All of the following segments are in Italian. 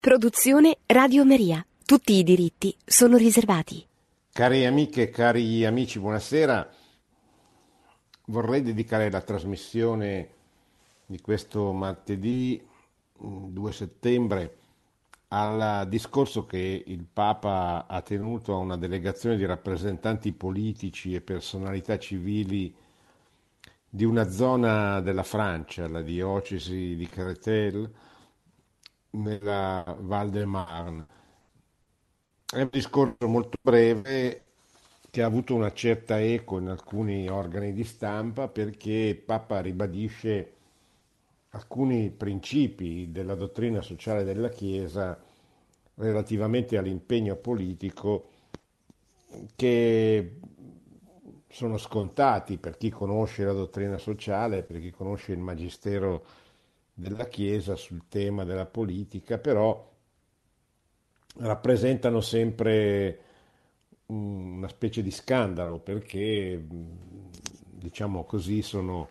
Produzione Radio Maria. Tutti i diritti sono riservati. Cari amiche e cari amici, buonasera. Vorrei dedicare la trasmissione di questo martedì 2 settembre al discorso che il Papa ha tenuto a una delegazione di rappresentanti politici e personalità civili di una zona della Francia, la diocesi di Créteil, nella Val de Marne. È un discorso molto breve che ha avuto una certa eco in alcuni organi di stampa perché il Papa ribadisce alcuni principi della dottrina sociale della Chiesa relativamente all'impegno politico che sono scontati per chi conosce la dottrina sociale, per chi conosce il magistero della Chiesa sul tema della politica, però rappresentano sempre una specie di scandalo perché, diciamo così,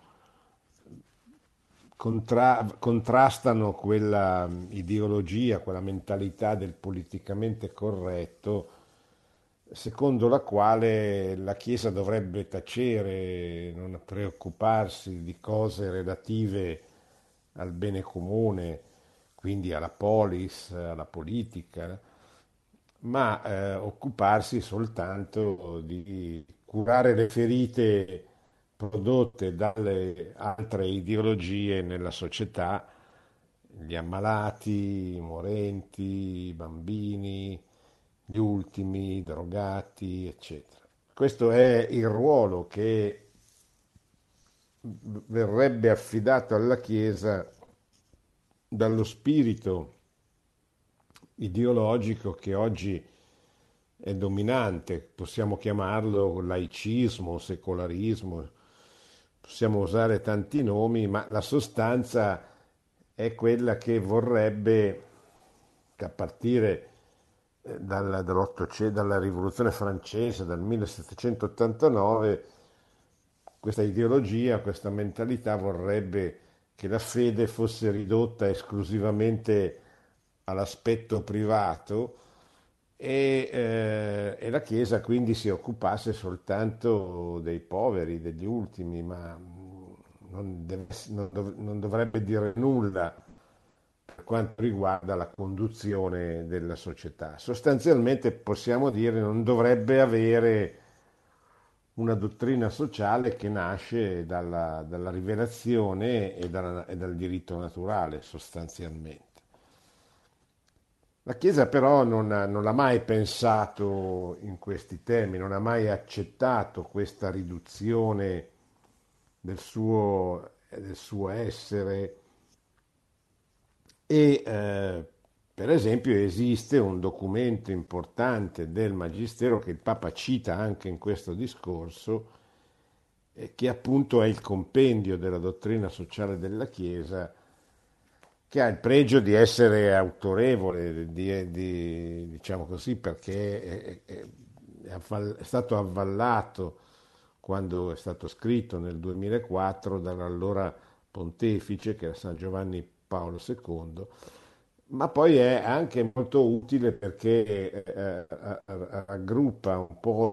contrastano quella ideologia, quella mentalità del politicamente corretto, secondo la quale la Chiesa dovrebbe tacere, non preoccuparsi di cose relative al bene comune, quindi alla polis, alla politica, ma occuparsi soltanto di curare le ferite prodotte dalle altre ideologie nella società, gli ammalati, i morenti, i bambini, gli ultimi, i drogati, eccetera. Questo è il ruolo che verrebbe affidato alla Chiesa dallo spirito ideologico che oggi è dominante, possiamo chiamarlo laicismo, secolarismo, possiamo usare tanti nomi, ma la sostanza è quella che vorrebbe che a partire dalla rivoluzione francese, dal 1789, questa ideologia, questa mentalità vorrebbe che la fede fosse ridotta esclusivamente all'aspetto privato e la Chiesa quindi si occupasse soltanto dei poveri, degli ultimi, ma non dovrebbe dire nulla per quanto riguarda la conduzione della società. Sostanzialmente possiamo dire non dovrebbe avere una dottrina sociale che nasce dalla rivelazione e dal diritto naturale, sostanzialmente. La Chiesa però non l'ha mai pensato in questi termini, non ha mai accettato questa riduzione del suo essere e per esempio esiste un documento importante del Magistero che il Papa cita anche in questo discorso, che appunto è il compendio della dottrina sociale della Chiesa, che ha il pregio di essere autorevole, diciamo così, perché è stato avvallato quando è stato scritto nel 2004 dall'allora pontefice, che era San Giovanni Paolo II, ma poi è anche molto utile perché raggruppa un po'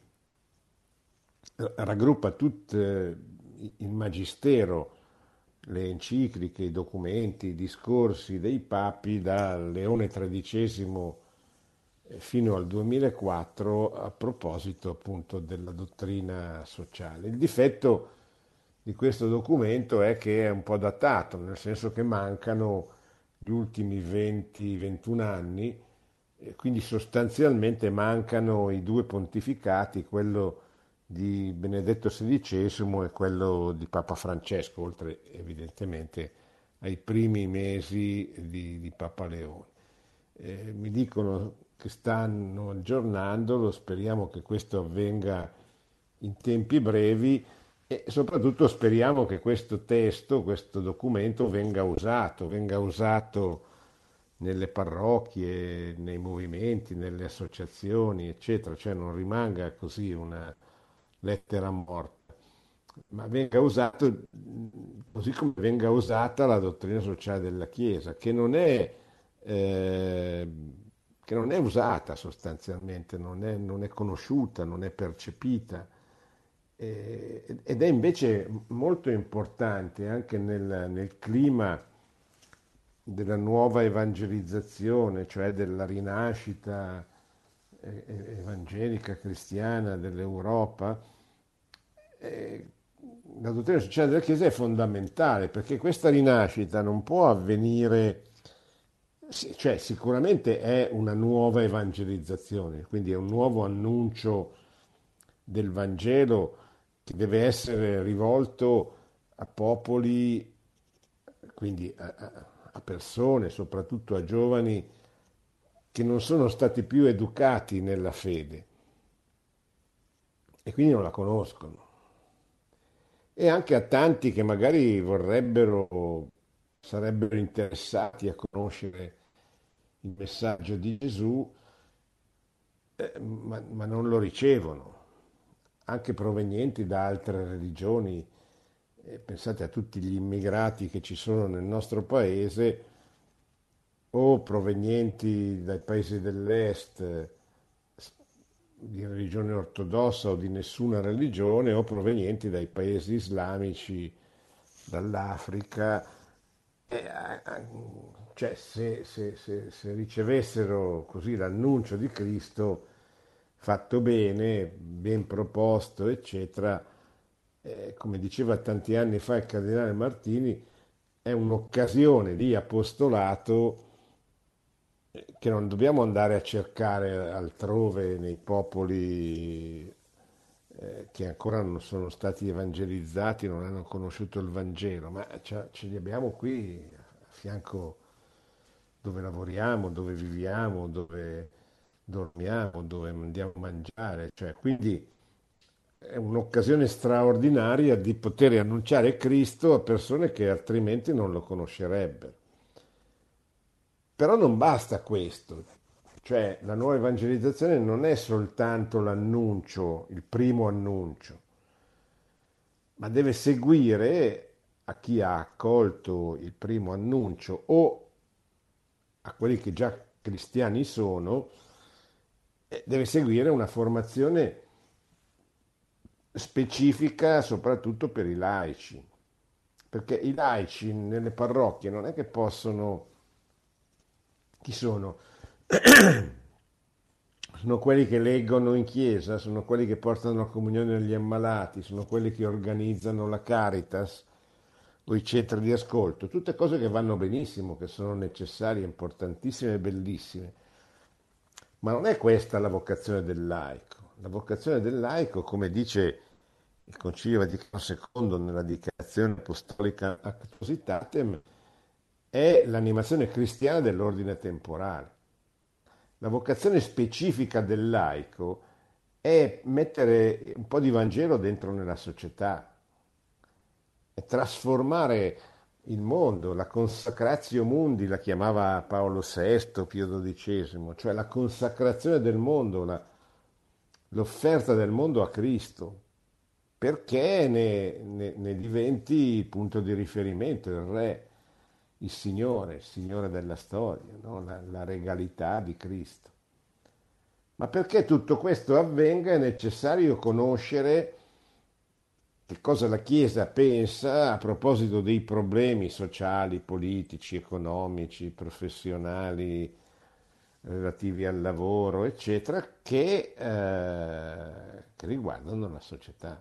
raggruppa tutto il magistero, le encicliche, i documenti, i discorsi dei papi da Leone XIII fino al 2004 a proposito appunto della dottrina sociale. Il difetto di questo documento è che è un po' datato, nel senso che mancano gli ultimi 20-21 anni, e quindi sostanzialmente mancano i due pontificati, quello di Benedetto XVI e quello di Papa Francesco, oltre evidentemente ai primi mesi di Papa Leone. Mi dicono che stanno aggiornandolo, speriamo che questo avvenga in tempi brevi e soprattutto speriamo che questo testo, questo documento venga usato nelle parrocchie, nei movimenti, nelle associazioni, eccetera, cioè non rimanga così una lettera morta, ma venga usato così come venga usata la dottrina sociale della Chiesa, che non è eh, che non è usata sostanzialmente, non è conosciuta, non è percepita. Ed è invece molto importante anche nel clima della nuova evangelizzazione, cioè della rinascita evangelica cristiana dell'Europa. eh, la dottrina sociale della Chiesa è fondamentale perché questa rinascita non può avvenire, cioè sicuramente è una nuova evangelizzazione, quindi è un nuovo annuncio del Vangelo che deve essere rivolto a popoli, quindi a persone, soprattutto a giovani che non sono stati più educati nella fede e quindi non la conoscono. E anche a tanti che magari sarebbero interessati a conoscere il messaggio di Gesù, ma non lo ricevono, anche provenienti da altre religioni. Pensate a tutti gli immigrati che ci sono nel nostro paese, o provenienti dai paesi dell'est, di religione ortodossa o di nessuna religione, o provenienti dai paesi islamici, dall'Africa. E, cioè, se ricevessero così l'annuncio di Cristo fatto bene, ben proposto, eccetera, come diceva tanti anni fa il cardinale Martini, è un'occasione di apostolato che non dobbiamo andare a cercare altrove nei popoli che ancora non sono stati evangelizzati, non hanno conosciuto il Vangelo, ma ce li abbiamo qui a fianco dove lavoriamo, dove viviamo, dove dormiamo, dove andiamo a mangiare. Cioè, quindi è un'occasione straordinaria di poter annunciare Cristo a persone che altrimenti non lo conoscerebbero. Però non basta questo, cioè la nuova evangelizzazione non è soltanto l'annuncio, il primo annuncio, ma deve seguire a chi ha accolto il primo annuncio o a quelli che già cristiani sono, deve seguire una formazione specifica soprattutto per i laici, perché i laici nelle parrocchie non è che possono, chi sono? Sono quelli che leggono in chiesa, sono quelli che portano la comunione agli ammalati, sono quelli che organizzano la Caritas o i centri di ascolto, tutte cose che vanno benissimo, che sono necessarie, importantissime e bellissime. Ma non è questa la vocazione del laico. La vocazione del laico, come dice il Concilio Vaticano II nella dichiarazione apostolica Actuositatem, è l'animazione cristiana dell'ordine temporale. La vocazione specifica del laico è mettere un po' di Vangelo dentro nella società, è trasformare il mondo, la consacratio mundi, la chiamava Paolo VI, Pio XII, cioè la consacrazione del mondo, l'offerta del mondo a Cristo, perché ne diventi il punto di riferimento, il re, il Signore della storia, no? La regalità di Cristo. Ma perché tutto questo avvenga è necessario conoscere che cosa la Chiesa pensa a proposito dei problemi sociali, politici, economici, professionali, relativi al lavoro, eccetera, che riguardano la società.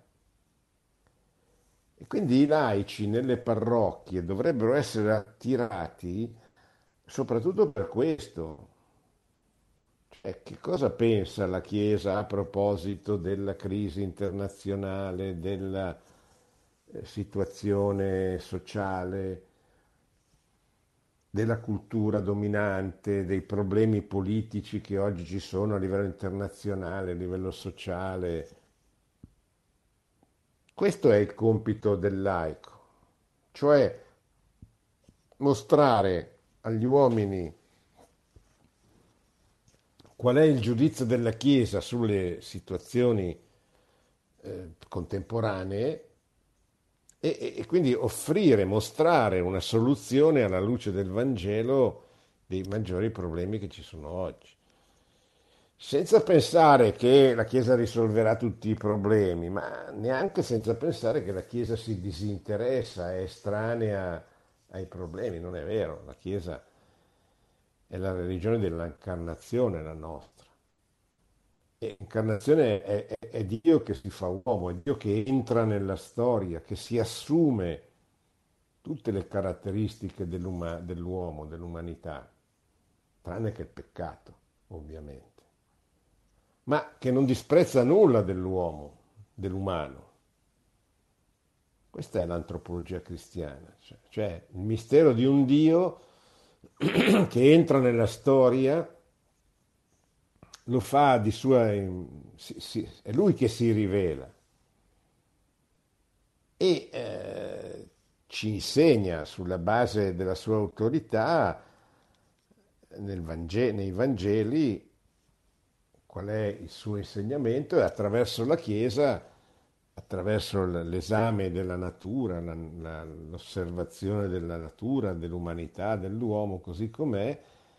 E quindi i laici nelle parrocchie dovrebbero essere attirati soprattutto per questo. Cioè, che cosa pensa la Chiesa a proposito della crisi internazionale, della situazione sociale, della cultura dominante, dei problemi politici che oggi ci sono a livello internazionale, a livello sociale? Questo è il compito del laico, cioè mostrare agli uomini qual è il giudizio della Chiesa sulle situazioni contemporanee e quindi offrire, mostrare una soluzione alla luce del Vangelo dei maggiori problemi che ci sono oggi. Senza pensare che la Chiesa risolverà tutti i problemi, ma neanche senza pensare che la Chiesa si disinteressa, è estranea ai problemi. Non è vero, la Chiesa è la religione dell'incarnazione, la nostra. E l'incarnazione è Dio che si fa uomo, è Dio che entra nella storia, che si assume tutte le caratteristiche dell'uomo, dell'umanità, tranne che il peccato, ovviamente, ma che non disprezza nulla dell'uomo, dell'umano. Questa è l'antropologia cristiana, cioè il mistero di un Dio che entra nella storia, lo fa di sua... è lui che si rivela e ci insegna sulla base della sua autorità nei Vangeli qual è il suo insegnamento e attraverso la Chiesa, attraverso l'esame della natura, l'osservazione della natura, dell'umanità, dell'uomo così com'è,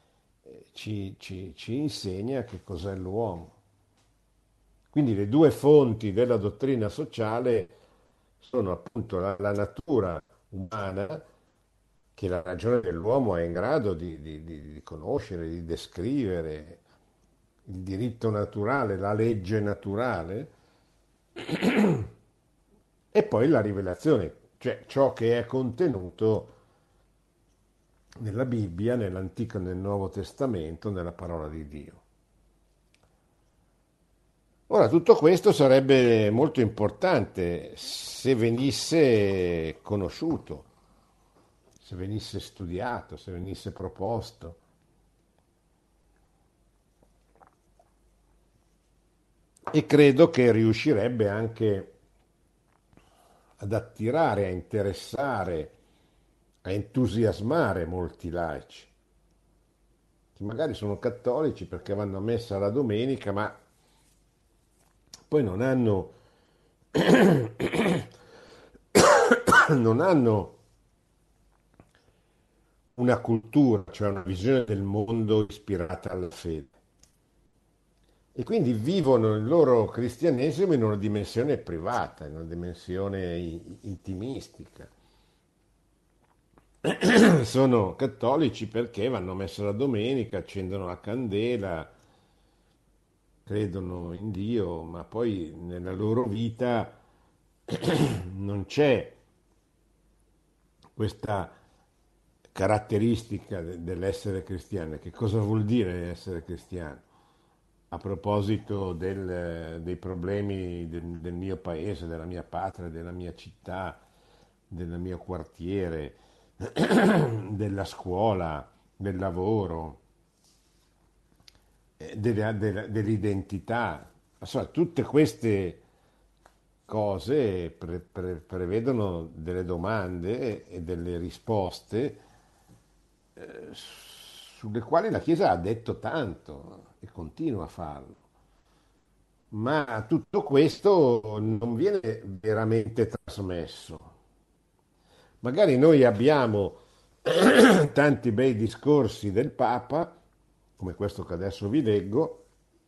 ci insegna che cos'è l'uomo. Quindi le due fonti della dottrina sociale sono appunto la natura umana, che la ragione dell'uomo è in grado di conoscere, di descrivere, il diritto naturale, la legge naturale, e poi la rivelazione, cioè ciò che è contenuto nella Bibbia, nell'Antico e nel Nuovo Testamento, nella parola di Dio. Ora, tutto questo sarebbe molto importante se venisse conosciuto, se venisse studiato, se venisse proposto. E credo che riuscirebbe anche ad attirare, a interessare, a entusiasmare molti laici, che magari sono cattolici perché vanno a messa la domenica, ma poi non hanno una cultura, cioè una visione del mondo ispirata alla fede. E quindi vivono il loro cristianesimo in una dimensione privata, in una dimensione intimistica. Sono cattolici perché vanno a messa la domenica, accendono la candela, credono in Dio, ma poi nella loro vita non c'è questa caratteristica dell'essere cristiano. Che cosa vuol dire essere cristiano? A proposito dei problemi del mio paese, della mia patria, della mia città, del mio quartiere, della scuola, del lavoro, dell'identità. Insomma, tutte queste cose prevedono delle domande e delle risposte sulle quali la Chiesa ha detto tanto e continua a farlo. Ma tutto questo non viene veramente trasmesso. Magari noi abbiamo tanti bei discorsi del Papa, come questo che adesso vi leggo,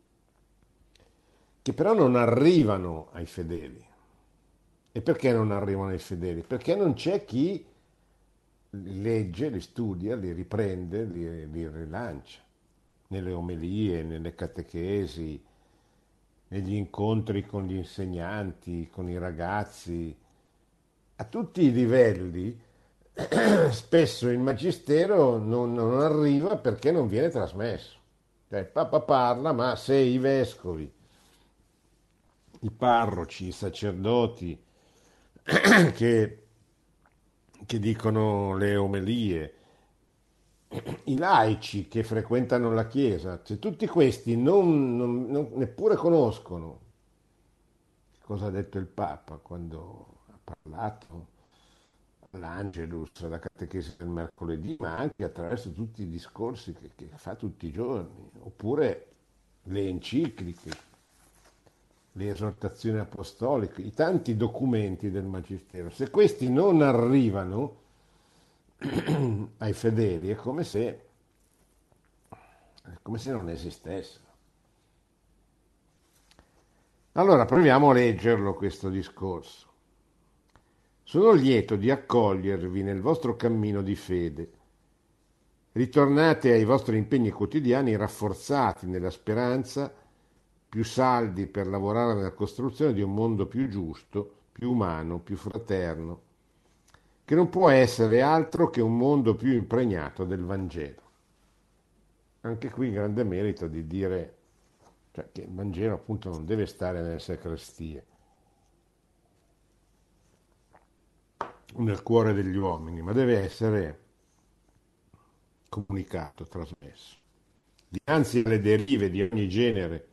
che però non arrivano ai fedeli. E perché non arrivano ai fedeli? Perché non c'è chi li legge, li studia, li riprende, li rilancia nelle omelie, nelle catechesi, negli incontri con gli insegnanti, con i ragazzi, a tutti i livelli. Spesso il magistero non arriva perché non viene trasmesso. Cioè, il Papa parla, ma se i vescovi, i parroci, i sacerdoti che, che dicono le omelie, i laici che frequentano la Chiesa, se tutti questi neppure conoscono cosa ha detto il Papa quando ha parlato all'Angelus, alla catechesi del mercoledì, ma anche attraverso tutti i discorsi che fa tutti i giorni, oppure le encicliche, le esortazioni apostoliche, i tanti documenti del Magistero. Se questi non arrivano ai fedeli è come se come se non esistessero. Allora proviamo a leggerlo questo discorso. Sono lieto di accogliervi nel vostro cammino di fede. Ritornate ai vostri impegni quotidiani rafforzati nella speranza, più saldi per lavorare nella costruzione di un mondo più giusto, più umano, più fraterno, che non può essere altro che un mondo più impregnato del Vangelo. Anche qui grande merito di dire, cioè, che il Vangelo appunto non deve stare nelle sacrestie o nel cuore degli uomini, ma deve essere comunicato, trasmesso. Dinanzi alle derive di ogni genere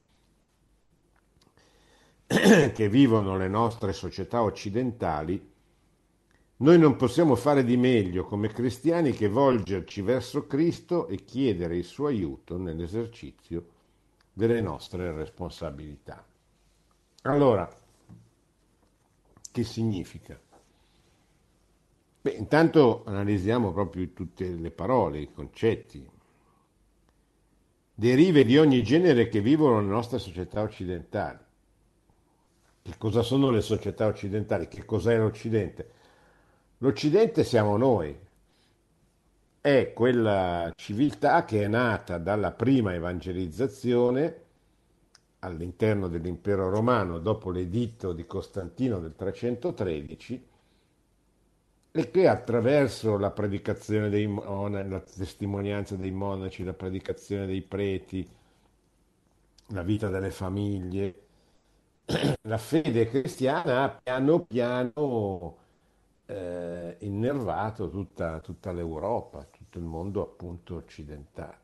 che vivono le nostre società occidentali, noi non possiamo fare di meglio come cristiani che volgerci verso Cristo e chiedere il suo aiuto nell'esercizio delle nostre responsabilità. Allora, che significa? Beh, intanto analizziamo proprio tutte le parole, i concetti. Derive di ogni genere che vivono nelle nostre società occidentali. Che cosa sono le società occidentali? Che cos'è l'Occidente? L'Occidente siamo noi, è quella civiltà che è nata dalla prima evangelizzazione all'interno dell'impero romano dopo l'editto di Costantino del 313 e che attraverso la predicazione dei monaci, la testimonianza dei monaci, la predicazione dei preti, la vita delle famiglie, la fede cristiana ha piano piano innervato tutta l'Europa, tutto il mondo appunto occidentale.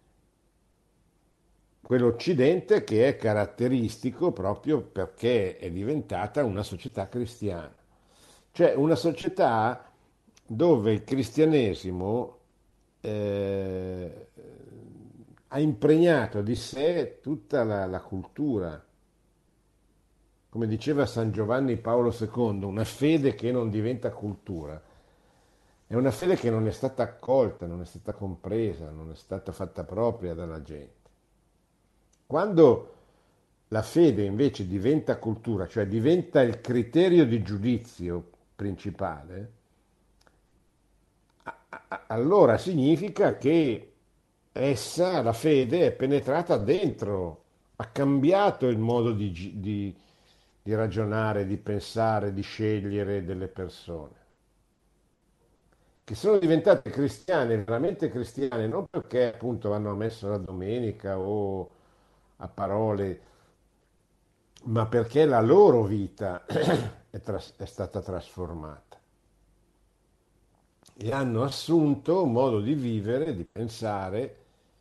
Quell'Occidente che è caratteristico proprio perché è diventata una società cristiana, cioè una società dove il cristianesimo eh, ha impregnato di sé tutta la cultura. Come diceva San Giovanni Paolo II, una fede che non diventa cultura è una fede che non è stata accolta, non è stata compresa, non è stata fatta propria dalla gente. Quando la fede invece diventa cultura, cioè diventa il criterio di giudizio principale, allora significa che essa, la fede, è penetrata dentro, ha cambiato il modo di ragionare, di pensare, di scegliere delle persone, che sono diventate cristiane, veramente cristiane, non perché appunto vanno a messa la domenica o a parole, ma perché la loro vita è stata trasformata e hanno assunto un modo di vivere, di pensare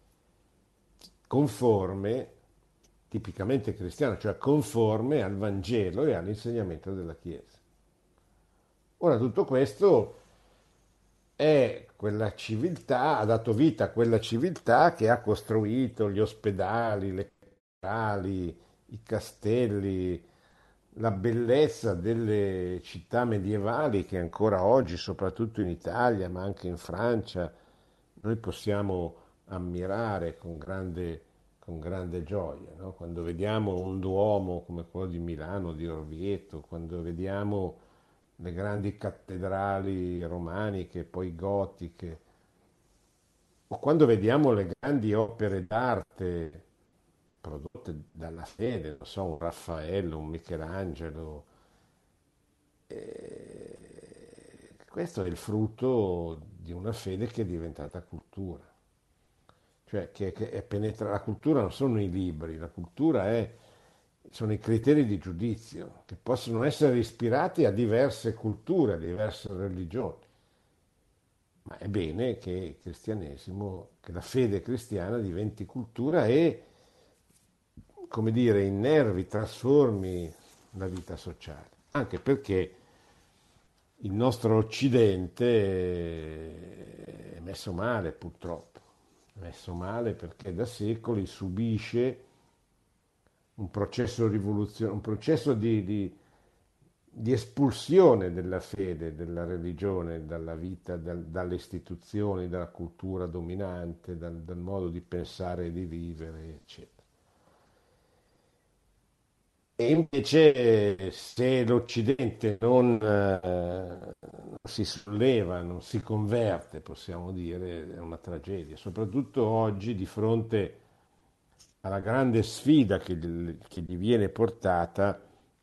conforme, tipicamente cristiano, cioè conforme al Vangelo e all'insegnamento della Chiesa. Ora tutto questo è quella civiltà, ha dato vita a quella civiltà che ha costruito gli ospedali, le cattedrali, i castelli, la bellezza delle città medievali che ancora oggi, soprattutto in Italia, ma anche in Francia, noi possiamo ammirare con grande gioia, no? Quando vediamo un Duomo come quello di Milano, di Orvieto, quando vediamo le grandi cattedrali romaniche, poi gotiche, o quando vediamo le grandi opere d'arte prodotte dalla fede, non so, un Raffaello, un Michelangelo, questo è il frutto di una fede che è diventata cultura, cioè che è la cultura non sono i libri, la cultura sono i criteri di giudizio che possono essere ispirati a diverse culture, a diverse religioni. Ma è bene che il cristianesimo, che la fede cristiana diventi cultura e, come dire, innervi, trasformi la vita sociale. Anche perché il nostro Occidente è messo male, purtroppo. È messo male perché da secoli subisce un processo rivoluzionario, un processo di espulsione della fede, della religione, dalla vita, dalle istituzioni, dalla cultura dominante, dal modo di pensare e di vivere, eccetera. E invece se l'Occidente non si solleva, non si converte, possiamo dire, è una tragedia, soprattutto oggi di fronte alla grande sfida che gli viene portata.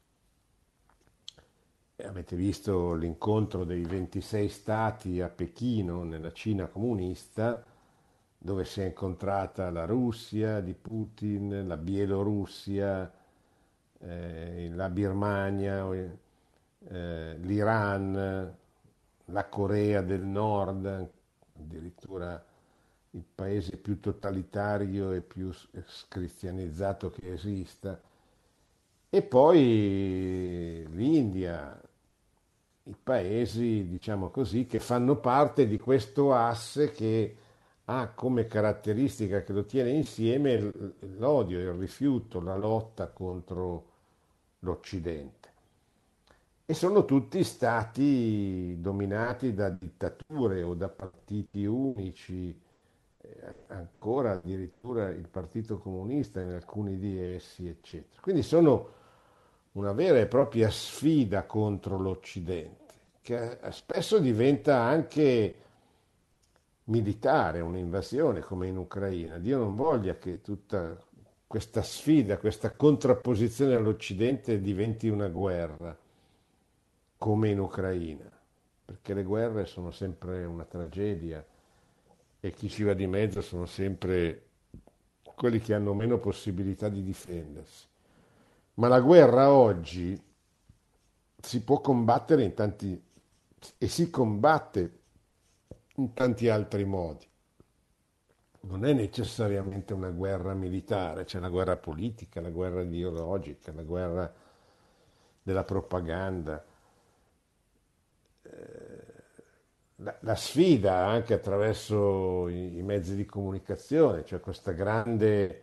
Avete visto l'incontro dei 26 stati a Pechino, nella Cina comunista, dove si è incontrata la Russia di Putin, la Bielorussia, la Birmania, l'Iran, la Corea del Nord, addirittura il paese più totalitario e più cristianizzato che esista, e poi l'India, i paesi, diciamo così, che fanno parte di questo asse che ha come caratteristica che lo tiene insieme l'odio, il rifiuto, la lotta contro l'Occidente. E sono tutti stati dominati da dittature o da partiti unici, ancora addirittura il Partito Comunista in alcuni di essi, eccetera. Quindi sono una vera e propria sfida contro l'Occidente, che spesso diventa anche militare, un'invasione come in Ucraina. Dio non voglia che tutta questa sfida, questa contrapposizione all'Occidente diventi una guerra, come in Ucraina, perché le guerre sono sempre una tragedia e chi ci va di mezzo sono sempre quelli che hanno meno possibilità di difendersi. Ma la guerra oggi si può combattere in tanti e si combatte in tanti altri modi. Non è necessariamente una guerra militare, c'è la guerra politica, la guerra ideologica, la guerra della propaganda, la sfida anche attraverso i mezzi di comunicazione, cioè questa grande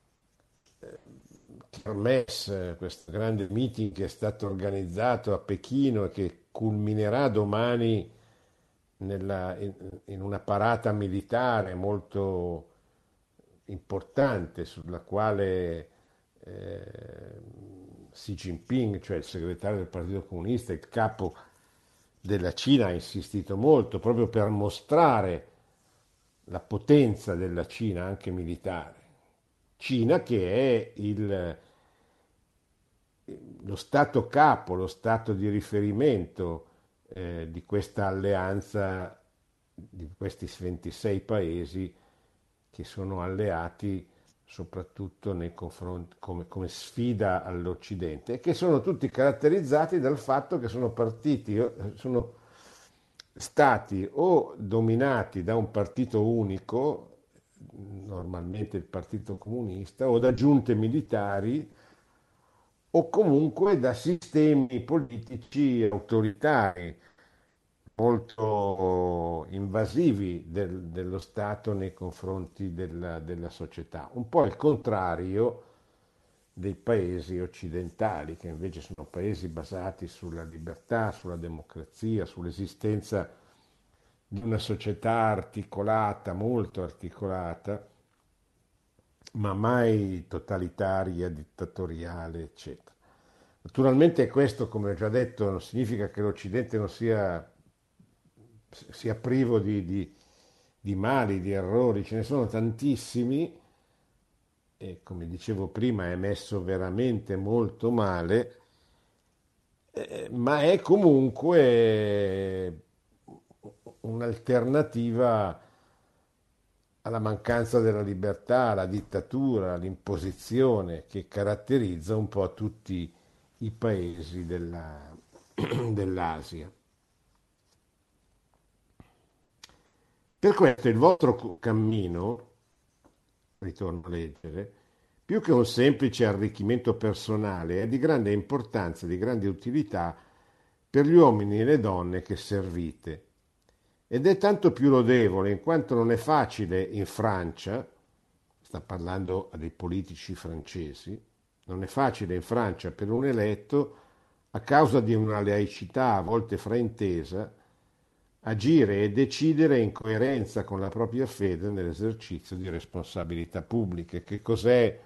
kermesse, questo grande meeting che è stato organizzato a Pechino e che culminerà domani in una parata militare molto importante sulla quale Xi Jinping, cioè il segretario del Partito Comunista, il capo della Cina, ha insistito molto proprio per mostrare la potenza della Cina anche militare. Cina che è lo stato capo, lo stato di riferimento di questa alleanza di questi 26 paesi che sono alleati soprattutto nei confronti, come sfida all'Occidente e che sono tutti caratterizzati dal fatto che sono partiti, sono stati o dominati da un partito unico, normalmente il Partito Comunista, o da giunte militari o comunque da sistemi politici autoritari molto invasivi dello Stato nei confronti della società. Un po' il contrario dei paesi occidentali, che invece sono paesi basati sulla libertà, sulla democrazia, sull'esistenza di una società articolata, molto articolata, ma mai totalitaria, dittatoriale, eccetera. Naturalmente questo, come ho già detto, non significa che l'Occidente non sia privo di mali, di errori, ce ne sono tantissimi e come dicevo prima è messo veramente molto male, ma è comunque un'alternativa alla mancanza della libertà, alla dittatura, all'imposizione che caratterizza un po' tutti i paesi dell'Asia. Per questo il vostro cammino, ritorno a leggere, più che un semplice arricchimento personale, è di grande importanza, di grande utilità per gli uomini e le donne che servite. Ed è tanto più lodevole in quanto non è facile in Francia, sta parlando a dei politici francesi, non è facile in Francia per un eletto a causa di una laicità a volte fraintesa, agire e decidere in coerenza con la propria fede nell'esercizio di responsabilità pubbliche. Che cos'è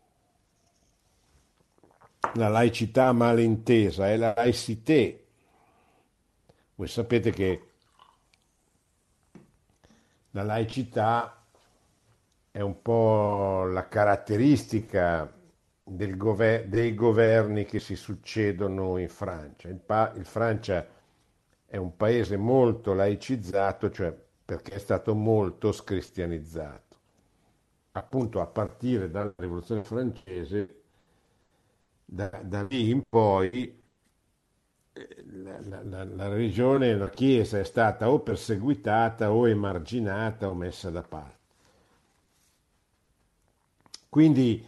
la laicità malintesa? È la laicité. Voi sapete che la laicità è un po' la caratteristica dei governi che si succedono in Francia. Il Francia è un paese molto laicizzato, cioè perché è stato molto scristianizzato. Appunto a partire dalla Rivoluzione francese, da lì in poi la religione, la Chiesa è stata o perseguitata o emarginata o messa da parte. Quindi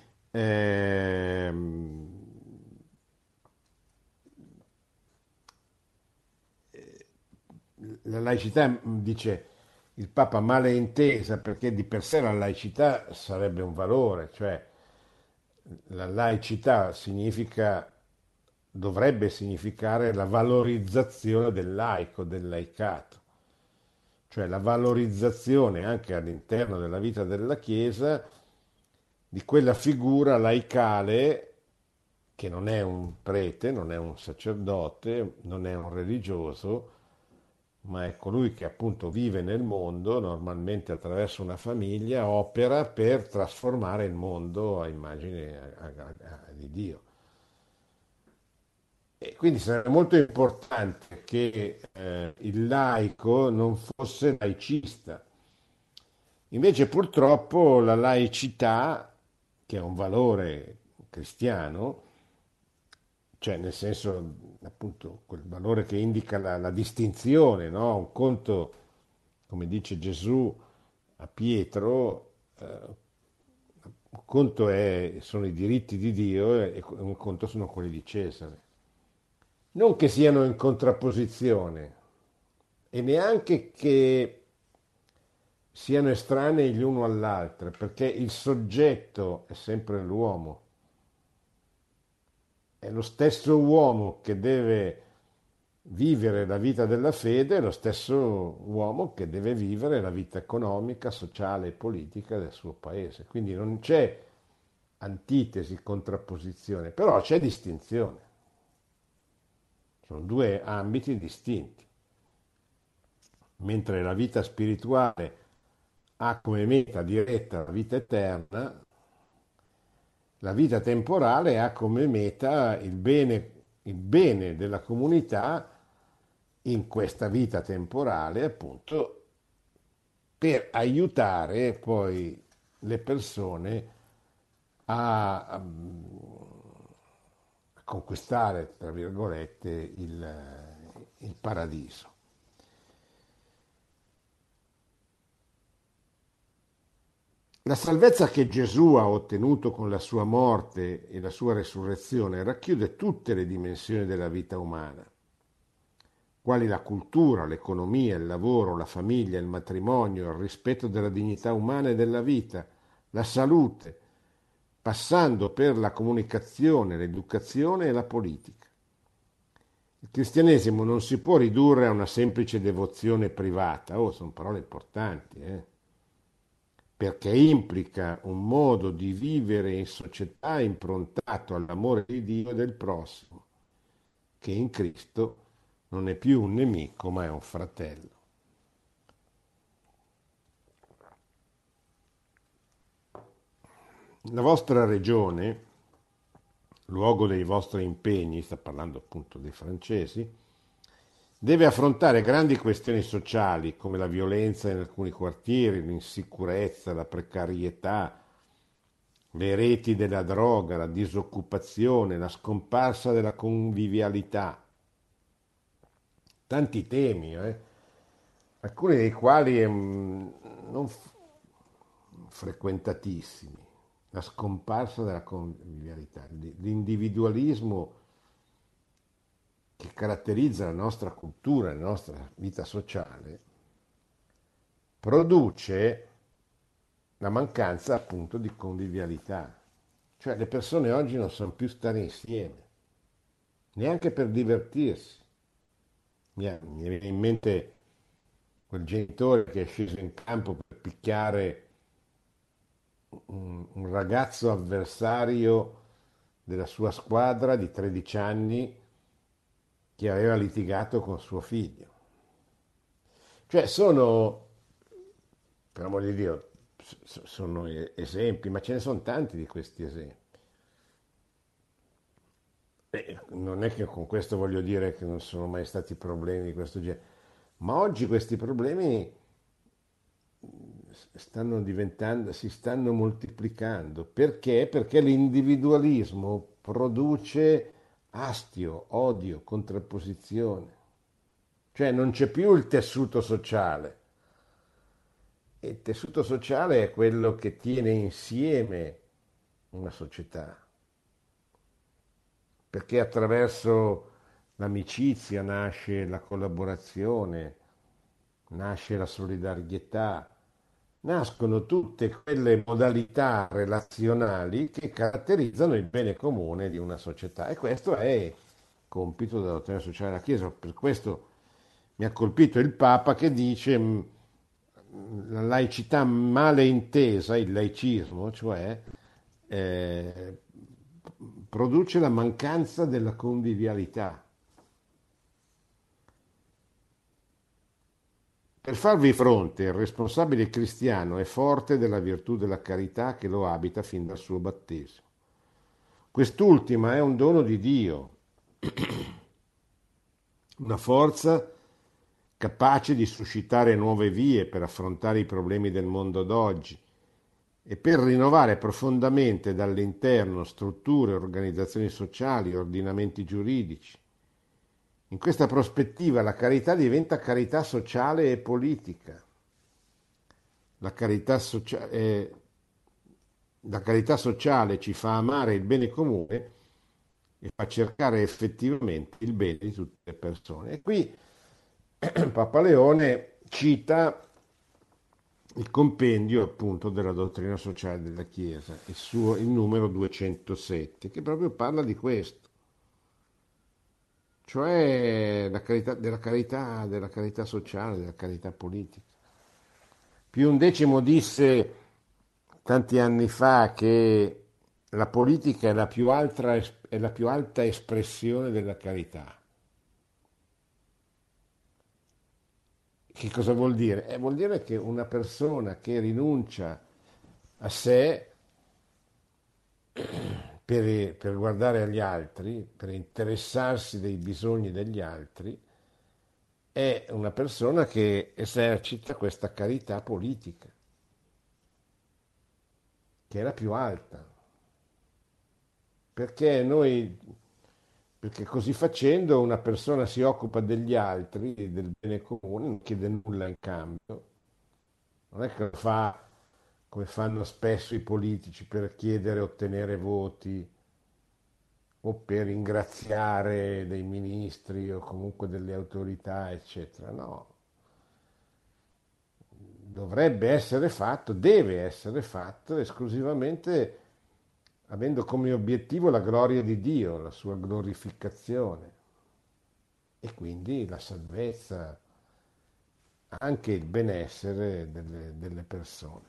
la laicità, dice il Papa, male intesa, perché di per sé la laicità sarebbe un valore, cioè la laicità significa, dovrebbe significare la valorizzazione del laico, del laicato, cioè la valorizzazione anche all'interno della vita della Chiesa di quella figura laicale che non è un prete, non è un sacerdote, non è un religioso, ma è colui che appunto vive nel mondo, normalmente attraverso una famiglia, opera per trasformare il mondo a immagine di Dio. E quindi sarebbe molto importante che il laico non fosse laicista. Invece purtroppo la laicità, che è un valore cristiano, cioè nel senso appunto quel valore che indica la distinzione, no? Un conto, come dice Gesù a Pietro, un conto sono i diritti di Dio e un conto sono quelli di Cesare. Non che siano in contrapposizione e neanche che siano estranei l'uno all'altro, perché il soggetto è sempre l'uomo. È lo stesso uomo che deve vivere la vita della fede, è lo stesso uomo che deve vivere la vita economica, sociale e politica del suo paese. Quindi non c'è antitesi, contrapposizione, però c'è distinzione. Sono due ambiti distinti. Mentre la vita spirituale ha come meta diretta la vita eterna, la vita temporale ha come meta il bene della comunità in questa vita temporale, appunto, per aiutare poi le persone a conquistare, tra virgolette, il paradiso. La salvezza che Gesù ha ottenuto con la sua morte e la sua resurrezione racchiude tutte le dimensioni della vita umana, quali la cultura, l'economia, il lavoro, la famiglia, il matrimonio, il rispetto della dignità umana e della vita, la salute, passando per la comunicazione, l'educazione e la politica. Il cristianesimo non si può ridurre a una semplice devozione privata, sono parole importanti, perché implica un modo di vivere in società improntato all'amore di Dio e del prossimo, che in Cristo non è più un nemico, ma è un fratello. La vostra regione, luogo dei vostri impegni, sta parlando appunto dei francesi, deve affrontare grandi questioni sociali come la violenza in alcuni quartieri, l'insicurezza, la precarietà, le reti della droga, la disoccupazione, la scomparsa della convivialità. Tanti temi, alcuni dei quali non frequentatissimi. La scomparsa della convivialità, l'individualismo che caratterizza la nostra cultura, la nostra vita sociale, produce la mancanza appunto di convivialità. Cioè le persone oggi non sanno più stare insieme. neanche per divertirsi. Mi viene in mente quel genitore che è sceso in campo per picchiare un ragazzo avversario della sua squadra di 13 anni che aveva litigato con suo figlio. Cioè sono, per amor di Dio, sono esempi, ma ce ne sono tanti di questi esempi. Non è che con questo voglio dire che non sono mai stati problemi di questo genere, ma oggi questi problemi stanno diventando, si stanno moltiplicando. Perché? Perché l'individualismo produce astio, odio, contrapposizione. Cioè non c'è più il tessuto sociale. E il tessuto sociale è quello che tiene insieme una società, perché attraverso l'amicizia nasce la collaborazione, nasce la solidarietà, nascono tutte quelle modalità relazionali che caratterizzano il bene comune di una società e questo è compito della dottrina sociale della Chiesa. Per questo mi ha colpito il Papa che dice la laicità male intesa, il laicismo, cioè eh, produce la mancanza della convivialità. Per farvi fronte, il responsabile cristiano è forte della virtù della carità che lo abita fin dal suo battesimo. Quest'ultima è un dono di Dio, una forza capace di suscitare nuove vie per affrontare i problemi del mondo d'oggi e per rinnovare profondamente dall'interno strutture, organizzazioni sociali, ordinamenti giuridici. In questa prospettiva la carità diventa carità sociale e politica. La carità, la carità sociale ci fa amare il bene comune e fa cercare effettivamente il bene di tutte le persone. E qui Papa Leone cita il compendio appunto della dottrina sociale della Chiesa, il numero 207, che proprio parla di questo, cioè della carità sociale, della carità politica. Pio X disse tanti anni fa che la politica è è la più alta espressione della carità. Che cosa vuol dire? Vuol dire che una persona che rinuncia a sé per guardare agli altri, per interessarsi dei bisogni degli altri, è una persona che esercita questa carità politica, che è la più alta. Perché noi, perché così facendo una persona si occupa degli altri, del bene comune, non chiede nulla in cambio. Non è che lo fa come fanno spesso i politici per chiedere e ottenere voti o per ringraziare dei ministri o comunque delle autorità, eccetera. No, dovrebbe essere fatto, deve essere fatto esclusivamente avendo come obiettivo la gloria di Dio, la sua glorificazione e quindi la salvezza, anche il benessere delle persone.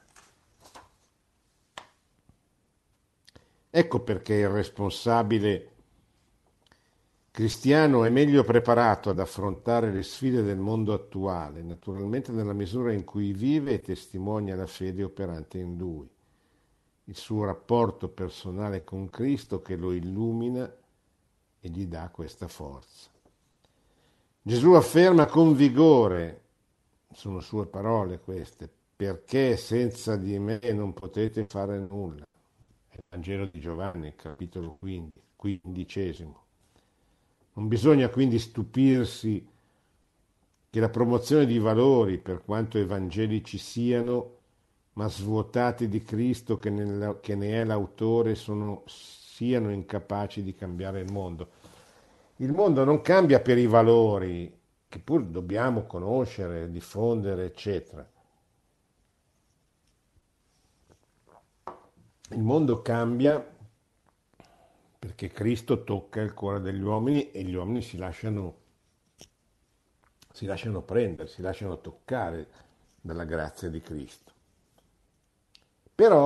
Ecco perché il responsabile cristiano è meglio preparato ad affrontare le sfide del mondo attuale, naturalmente nella misura in cui vive e testimonia la fede operante in lui, il suo rapporto personale con Cristo che lo illumina e gli dà questa forza. Gesù afferma con vigore, sono sue parole queste, perché senza di me non potete fare nulla. È il Vangelo di Giovanni, capitolo 15. Non bisogna quindi stupirsi che la promozione di valori, per quanto evangelici siano, ma svuotati di Cristo che ne è l'autore, siano incapaci di cambiare il mondo. Il mondo non cambia per i valori, che pur dobbiamo conoscere, diffondere, eccetera. Il mondo cambia perché Cristo tocca il cuore degli uomini e gli uomini si lasciano prendere, si lasciano toccare dalla grazia di Cristo. Però,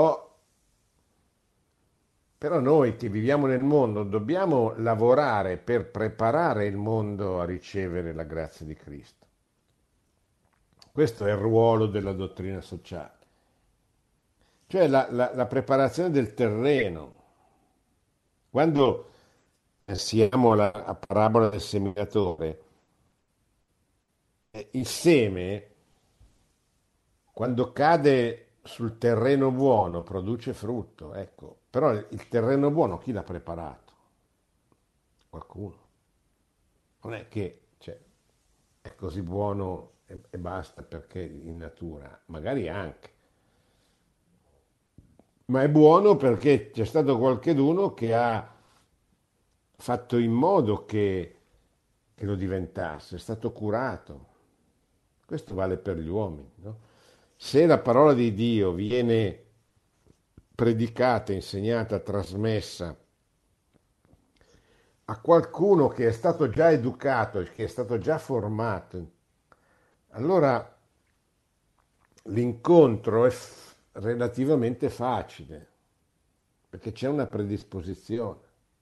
però noi che viviamo nel mondo dobbiamo lavorare per preparare il mondo a ricevere la grazia di Cristo. Questo è il ruolo della dottrina sociale, cioè la preparazione del terreno. Quando pensiamo alla parabola del seminatore, il seme, quando cade sul terreno buono, produce frutto, ecco. Però il terreno buono chi l'ha preparato? Qualcuno. Non è che cioè, è così buono e basta perché in natura, magari anche. Ma è buono perché c'è stato qualcheduno che ha fatto in modo che lo diventasse, è stato curato. Questo vale per gli uomini, no? Se la parola di Dio viene predicata, insegnata, trasmessa a qualcuno che è stato già educato, che è stato già formato, allora l'incontro è relativamente facile, perché c'è una predisposizione.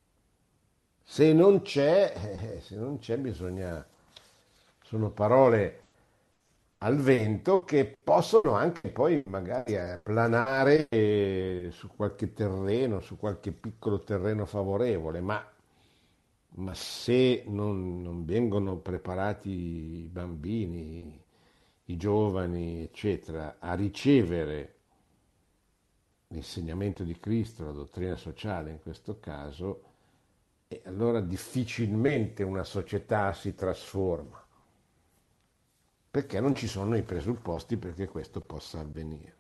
Se non c'è bisogna, sono parole al vento che possono anche poi magari planare su qualche terreno, su qualche piccolo terreno favorevole, ma se non vengono preparati i bambini, i giovani, eccetera, a ricevere l'insegnamento di Cristo, la dottrina sociale in questo caso, e allora difficilmente una società si trasforma, perché non ci sono i presupposti perché questo possa avvenire.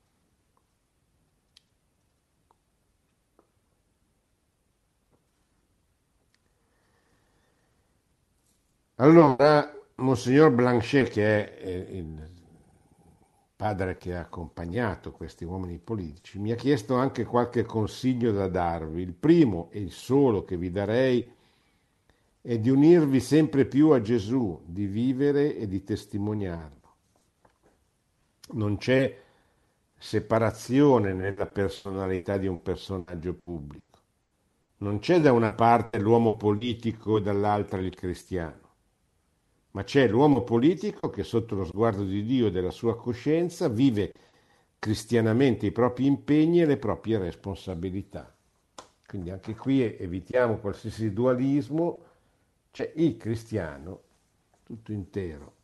Allora, Monsignor Blanchet, che è il padre che ha accompagnato questi uomini politici, mi ha chiesto anche qualche consiglio da darvi. Il primo e il solo che vi darei è di unirvi sempre più a Gesù, di vivere e di testimoniarlo. Non c'è separazione nella personalità di un personaggio pubblico. Non c'è da una parte l'uomo politico e dall'altra il cristiano, ma c'è l'uomo politico che sotto lo sguardo di Dio e della sua coscienza vive cristianamente i propri impegni e le proprie responsabilità. Quindi anche qui evitiamo qualsiasi dualismo, c'è il cristiano tutto intero.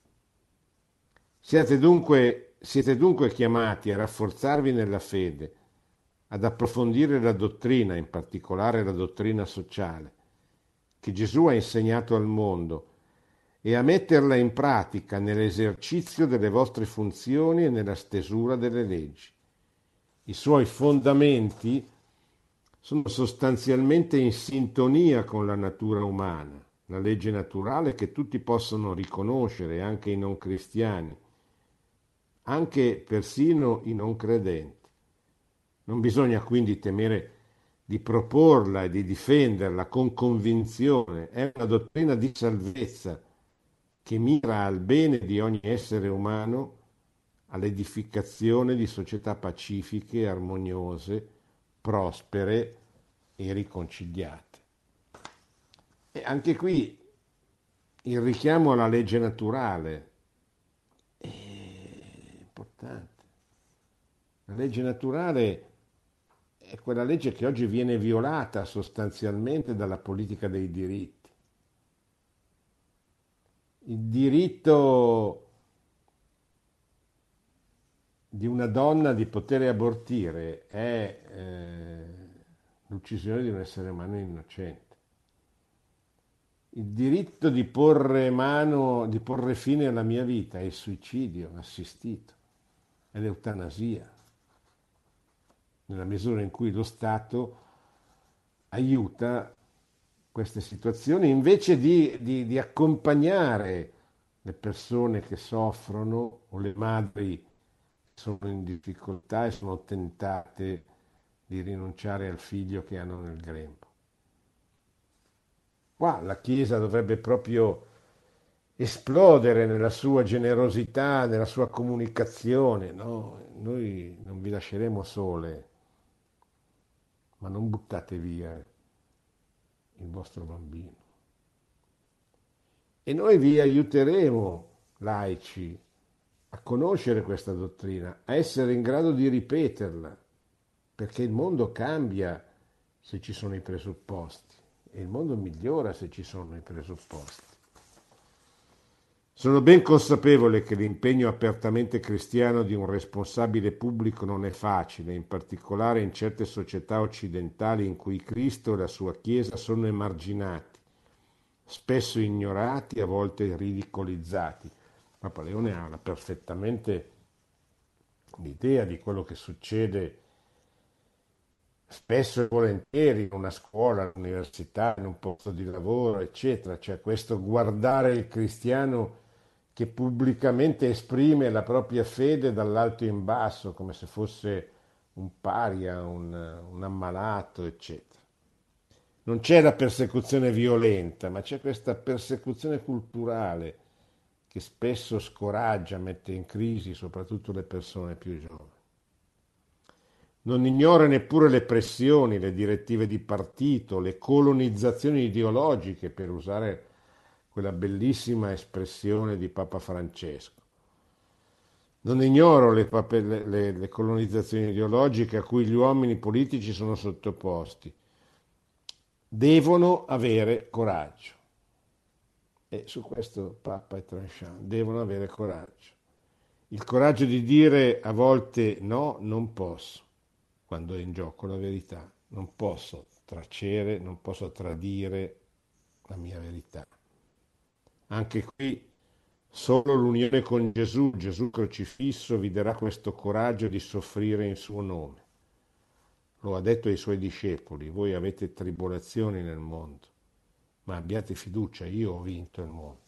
Siete dunque chiamati a rafforzarvi nella fede, ad approfondire la dottrina, in particolare la dottrina sociale, che Gesù ha insegnato al mondo, e a metterla in pratica nell'esercizio delle vostre funzioni e nella stesura delle leggi. I suoi fondamenti sono sostanzialmente in sintonia con la natura umana, la legge naturale che tutti possono riconoscere, anche i non cristiani, anche persino i non credenti. Non bisogna quindi temere di proporla e di difenderla con convinzione. È una dottrina di salvezza che mira al bene di ogni essere umano, all'edificazione di società pacifiche, armoniose, prospere e riconciliate. E anche qui il richiamo alla legge naturale è importante. La legge naturale è quella legge che oggi viene violata sostanzialmente dalla politica dei diritti. Il diritto di una donna di poter abortire è l'uccisione di un essere umano innocente. Il diritto di porre mano, di porre fine alla mia vita è il suicidio assistito, è l'eutanasia, nella misura in cui lo Stato aiuta queste situazioni invece di accompagnare le persone che soffrono o le madri che sono in difficoltà e sono tentate di rinunciare al figlio che hanno nel grembo. Qua la Chiesa dovrebbe proprio esplodere nella sua generosità, nella sua comunicazione, no? Noi non vi lasceremo sole, ma non buttate via il vostro bambino. E noi vi aiuteremo, laici, a conoscere questa dottrina, a essere in grado di ripeterla, perché il mondo cambia se ci sono i presupposti e il mondo migliora se ci sono i presupposti. Sono ben consapevole che l'impegno apertamente cristiano di un responsabile pubblico non è facile, in particolare in certe società occidentali in cui Cristo e la sua Chiesa sono emarginati, spesso ignorati, a volte ridicolizzati. Papa Leone ha perfettamente l'idea di quello che succede spesso e volentieri in una scuola, all'università, in un posto di lavoro, eccetera. Cioè questo guardare il cristiano che pubblicamente esprime la propria fede dall'alto in basso, come se fosse un paria, un ammalato, eccetera. Non c'è la persecuzione violenta, ma c'è questa persecuzione culturale che spesso scoraggia, mette in crisi soprattutto le persone più giovani. Non ignora neppure le pressioni, le direttive di partito, le colonizzazioni ideologiche, per usare quella bellissima espressione di Papa Francesco. Non ignoro le colonizzazioni ideologiche a cui gli uomini politici sono sottoposti. Devono avere coraggio. E su questo Papa è tranchant. Devono avere coraggio. Il coraggio di dire a volte no, non posso, quando è in gioco la verità. Non posso tacere, non posso tradire la mia verità. Anche qui solo l'unione con Gesù, Gesù crocifisso, vi darà questo coraggio di soffrire in suo nome. Lo ha detto ai suoi discepoli, voi avete tribolazioni nel mondo, ma abbiate fiducia, io ho vinto il mondo.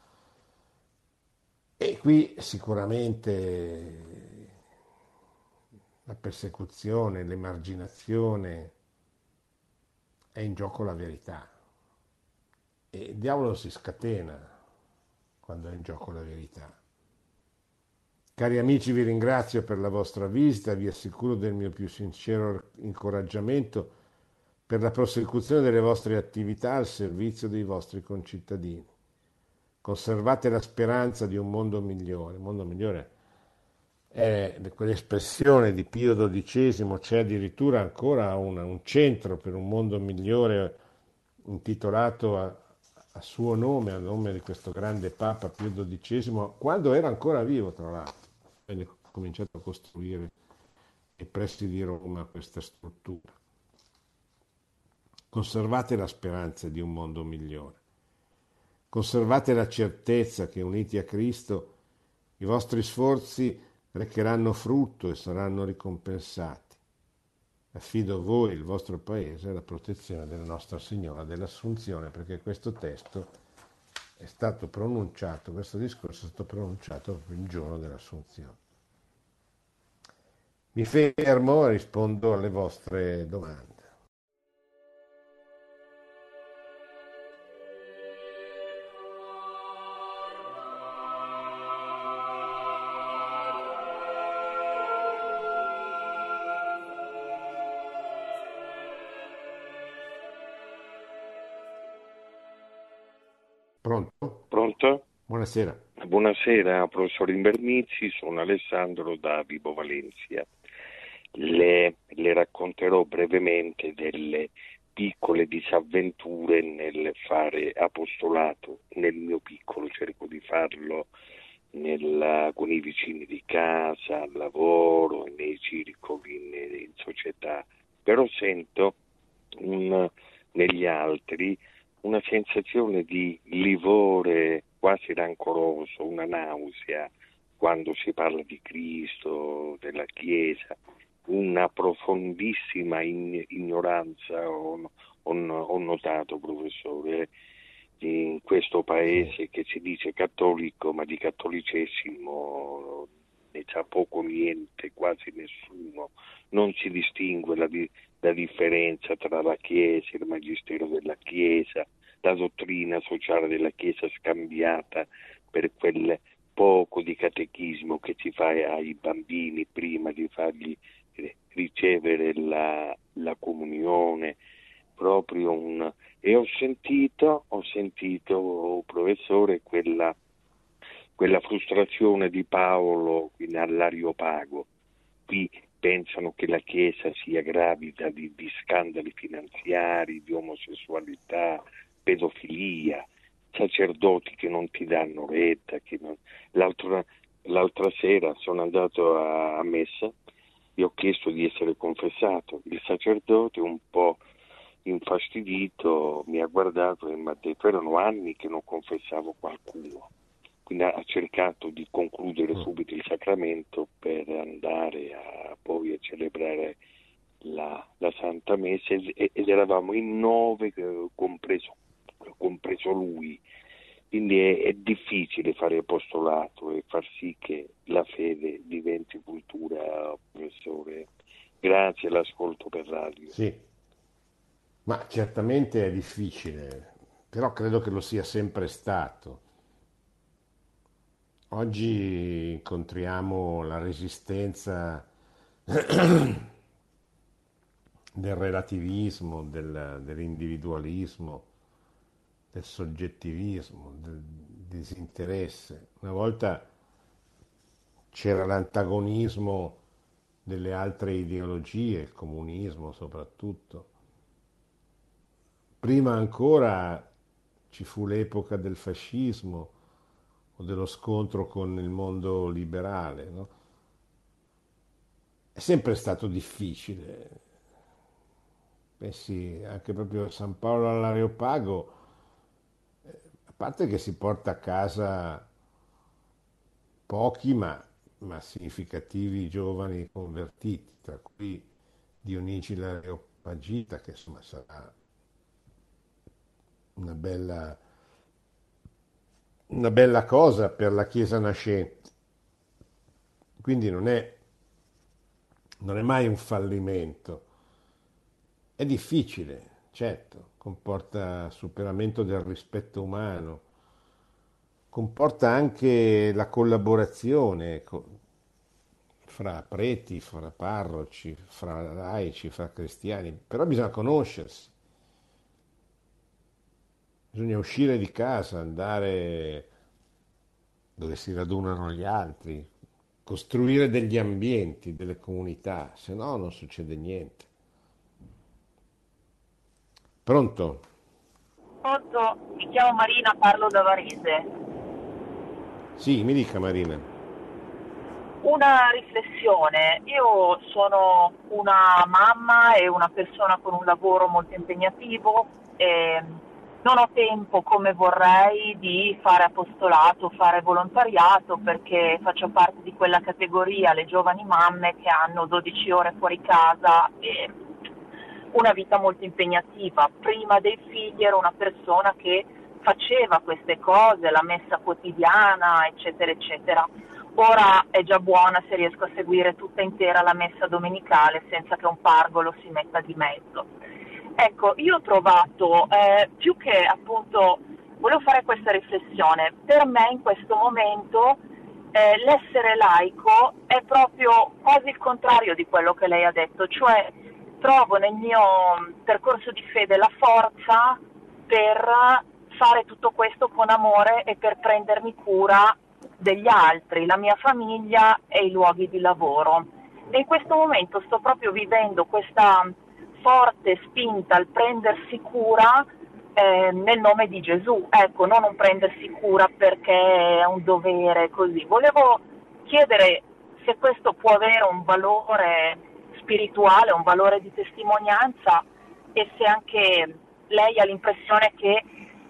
E qui sicuramente la persecuzione, l'emarginazione, è in gioco la verità. E il diavolo si scatena quando è in gioco la verità. Cari amici, vi ringrazio per la vostra visita, vi assicuro del mio più sincero incoraggiamento per la prosecuzione delle vostre attività al servizio dei vostri concittadini. Conservate la speranza di un mondo migliore. Il mondo migliore è quell'espressione di Pio XII, c'è addirittura ancora un centro per un mondo migliore intitolato a suo nome, a nome di questo grande Papa Pio XII, quando era ancora vivo, tra l'altro. Venne cominciato a costruire nei pressi di Roma questa struttura. Conservate la speranza di un mondo migliore. Conservate la certezza che uniti a Cristo i vostri sforzi recheranno frutto e saranno ricompensati. Affido a voi, il vostro Paese, alla protezione della Nostra Signora dell'Assunzione, perché questo testo è stato pronunciato, questo discorso è stato pronunciato il giorno dell'Assunzione. Mi fermo e rispondo alle vostre domande. Pronto? Pronto? Buonasera. Buonasera, professor Invernizzi, sono Alessandro da Vibo Valencia. Le racconterò brevemente delle piccole disavventure nel fare apostolato, nel mio piccolo, cerco di farlo con i vicini di casa, al lavoro, nei circoli, in società, però sento negli altri una sensazione di livore quasi rancoroso, una nausea quando si parla di Cristo, della Chiesa, una profondissima ignoranza ho notato, professore, in questo paese che si dice cattolico, ma di cattolicesimo ne sa poco niente, quasi nessuno, non si distingue la differenza tra la Chiesa, il magistero della Chiesa, la dottrina sociale della Chiesa scambiata per quel poco di catechismo che si fa ai bambini prima di fargli ricevere la comunione, e ho sentito, professore, quella frustrazione di Paolo all'Areopago. Qui pensano che la Chiesa sia gravida di scandali finanziari, di omosessualità, pedofilia, sacerdoti che non ti danno retta. L'altra sera sono andato a messa e ho chiesto di essere confessato. Il sacerdote, un po' infastidito, mi ha guardato e mi ha detto: erano anni che non confessavo qualcuno. Quindi ha cercato di concludere subito il sacramento per andare poi a celebrare la Santa Messa, ed eravamo in 9, compreso lui. Quindi è difficile fare apostolato e far sì che la fede diventi cultura, professore. Grazie, l'ascolto per radio. Sì, ma certamente è difficile, però credo che lo sia sempre stato. Oggi incontriamo la resistenza del relativismo, dell'individualismo, del soggettivismo, del disinteresse. Una volta c'era l'antagonismo delle altre ideologie, il comunismo soprattutto. Prima ancora ci fu l'epoca del fascismo o dello scontro con il mondo liberale, no? È sempre stato difficile. Pensi anche proprio a San Paolo all'Areopago, a parte che si porta a casa pochi ma significativi giovani convertiti, tra cui Dionigi l'Areopagita, che insomma sarà una bella cosa per la Chiesa nascente. Quindi non è mai un fallimento. È difficile, certo, comporta superamento del rispetto umano, comporta anche la collaborazione fra preti, fra parroci, fra laici, fra cristiani, però bisogna conoscersi, bisogna uscire di casa, andare dove si radunano gli altri, costruire degli ambienti, delle comunità, se no non succede niente. Pronto? Pronto, mi chiamo Marina, parlo da Varese. Sì, mi dica Marina. Una riflessione: io sono una mamma e una persona con un lavoro molto impegnativo e non ho tempo come vorrei di fare apostolato, fare volontariato, perché faccio parte di quella categoria, le giovani mamme che hanno 12 ore fuori casa e una vita molto impegnativa. Prima dei figli ero una persona che faceva queste cose, la messa quotidiana, eccetera, eccetera. Ora è già buona se riesco a seguire tutta intera la messa domenicale senza che un pargolo si metta di mezzo. Ecco, io ho trovato, più che appunto, volevo fare questa riflessione, per me in questo momento l'essere laico è proprio quasi il contrario di quello che lei ha detto, cioè trovo nel mio percorso di fede la forza per fare tutto questo con amore e per prendermi cura degli altri, la mia famiglia e i luoghi di lavoro. E in questo momento sto proprio vivendo questa forte spinta al prendersi cura nel nome di Gesù, ecco, non un prendersi cura perché è un dovere così. Volevo chiedere se questo può avere un valore spirituale, un valore di testimonianza, e se anche lei ha l'impressione che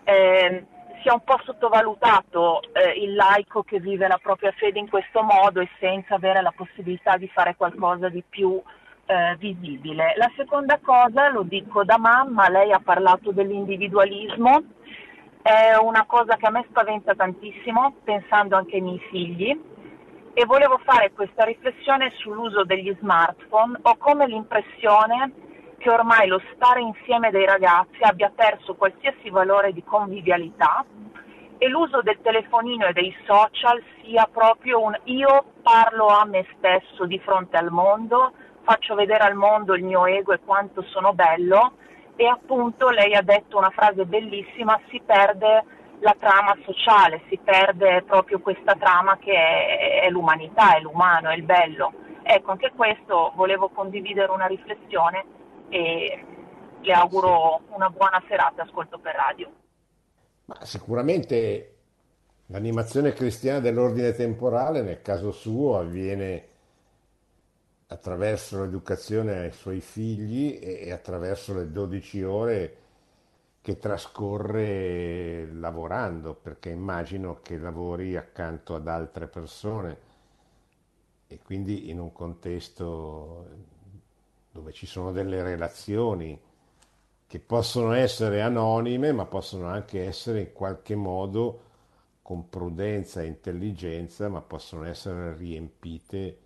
sia un po' sottovalutato il laico che vive la propria fede in questo modo e senza avere la possibilità di fare qualcosa di più visibile. La seconda cosa, lo dico da mamma, lei ha parlato dell'individualismo, è una cosa che a me spaventa tantissimo, pensando anche ai miei figli, e volevo fare questa riflessione sull'uso degli smartphone. Ho come l'impressione che ormai lo stare insieme dei ragazzi abbia perso qualsiasi valore di convivialità e l'uso del telefonino e dei social sia proprio un io parlo a me stesso di fronte al mondo, faccio vedere al mondo il mio ego e quanto sono bello, e appunto lei ha detto una frase bellissima: si perde la trama sociale, si perde proprio questa trama che è l'umanità, è l'umano, è il bello. Ecco, anche questo volevo condividere una riflessione e le Sì. auguro una buona serata, ascolto per radio. Ma sicuramente l'animazione cristiana dell'ordine temporale, nel caso suo, avviene attraverso l'educazione ai suoi figli e attraverso le 12 ore che trascorre lavorando, perché immagino che lavori accanto ad altre persone e quindi in un contesto dove ci sono delle relazioni che possono essere anonime, ma possono anche essere in qualche modo con prudenza e intelligenza, ma possono essere riempite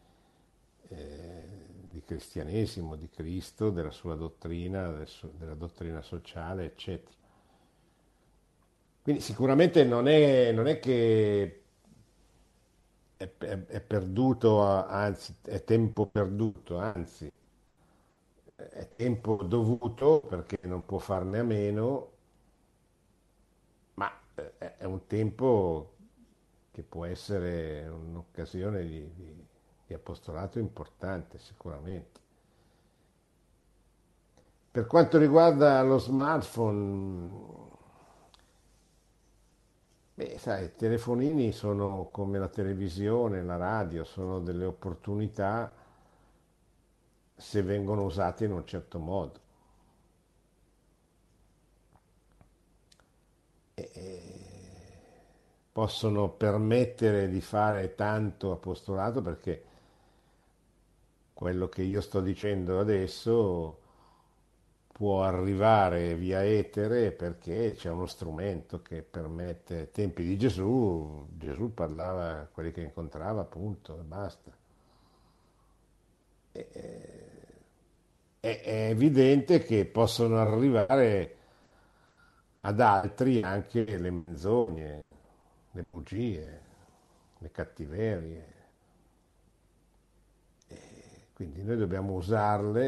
di cristianesimo, di Cristo, della sua dottrina, della dottrina sociale, eccetera. Quindi sicuramente non è che è perduto, anzi è tempo perduto, anzi è tempo dovuto perché non può farne a meno, ma è un tempo che può essere un'occasione di apostolato importante sicuramente. Per quanto riguarda lo smartphone, beh, sai, i telefonini sono come la televisione, la radio, sono delle opportunità se vengono usate in un certo modo. Possono permettere di fare tanto apostolato perché quello che io sto dicendo adesso può arrivare via etere perché c'è uno strumento che permette, ai tempi di Gesù, Gesù parlava a quelli che incontrava, punto, e basta. È evidente che possono arrivare ad altri anche le menzogne, le bugie, le cattiverie. Quindi noi dobbiamo usarle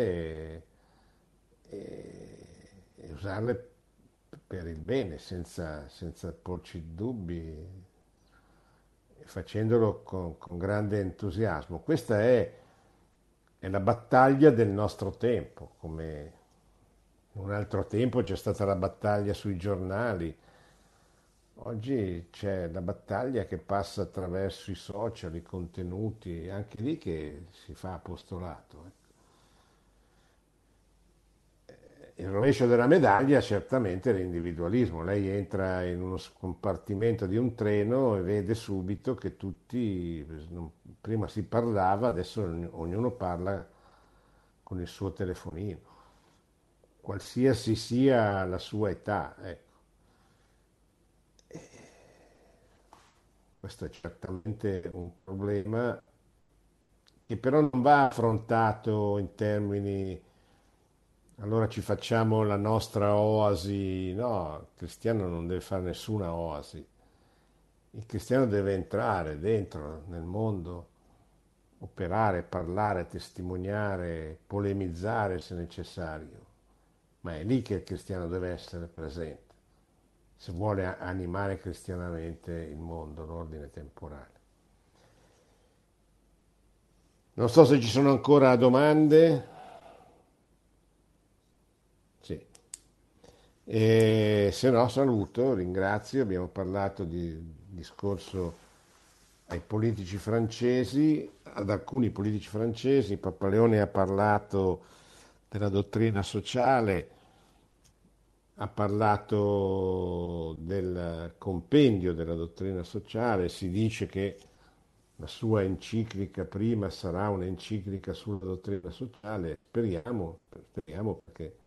e usarle per il bene, senza porci dubbi, facendolo con grande entusiasmo. Questa è la battaglia del nostro tempo, come in un altro tempo c'è stata la battaglia sui giornali. Oggi c'è la battaglia che passa attraverso i social, i contenuti, è anche lì che si fa apostolato. Il rovescio della medaglia certamente è l'individualismo. Lei entra in uno scompartimento di un treno e vede subito che tutti, prima si parlava, adesso ognuno parla con il suo telefonino, qualsiasi sia la sua età. Ecco. Questo è certamente un problema che però non va affrontato in termini, allora ci facciamo la nostra oasi. No, il cristiano non deve fare nessuna oasi. Il cristiano deve entrare dentro nel mondo, operare, parlare, testimoniare, polemizzare se necessario, ma è lì che il cristiano deve essere presente, se vuole animare cristianamente il mondo, l'ordine temporale. Non so se ci sono ancora domande. Sì. E se no saluto, ringrazio, abbiamo parlato di discorso ai politici francesi, ad alcuni politici francesi. Papa Leone ha parlato della dottrina sociale, ha parlato del compendio della dottrina sociale, si dice che la sua enciclica prima sarà un'enciclica sulla dottrina sociale, speriamo perché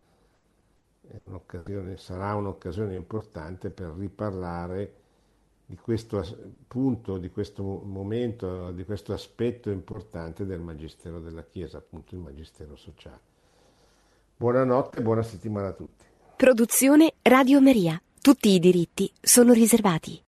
sarà un'occasione importante per riparlare di questo punto, di questo momento, di questo aspetto importante del Magistero della Chiesa, appunto il Magistero sociale. Buonanotte e buona settimana a tutti. Produzione Radio Maria. Tutti i diritti sono riservati.